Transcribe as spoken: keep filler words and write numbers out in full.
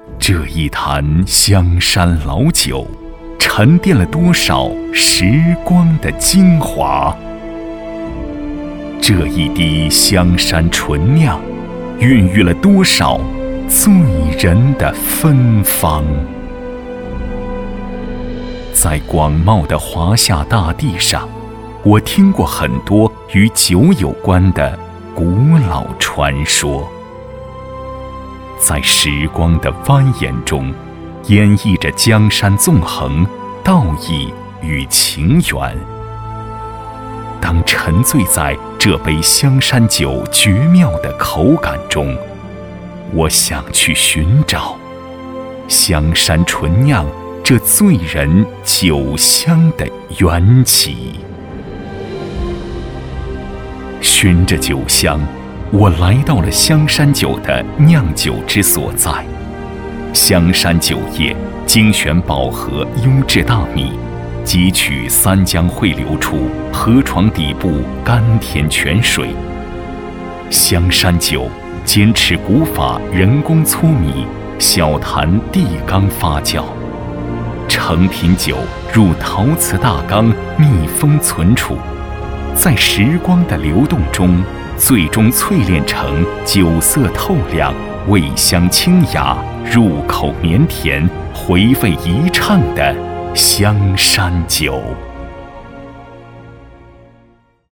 这一坛香山老酒，沉淀了多少时光的精华？这一滴香山醇酿，孕育了多少醉人的芬芳？在广袤的华夏大地上，我听过很多与酒有关的古老传说，在时光的蜿蜒中，演绎着江山纵横、道义与情缘。当沉醉在这杯香山酒绝妙的口感中，我想去寻找香山醇酿这醉人酒香的缘起。循着酒香，我来到了香山酒的酿酒之所在。香山酒业精选宝和优质大米，汲取三江汇流处河床底部甘甜泉水。香山酒坚持古法人工粗米，小坛地缸发酵，成品酒入陶瓷大缸密封存储，在时光的流动中，最终淬炼成酒色透亮、味香清雅、入口绵甜、回味一畅的香山酒。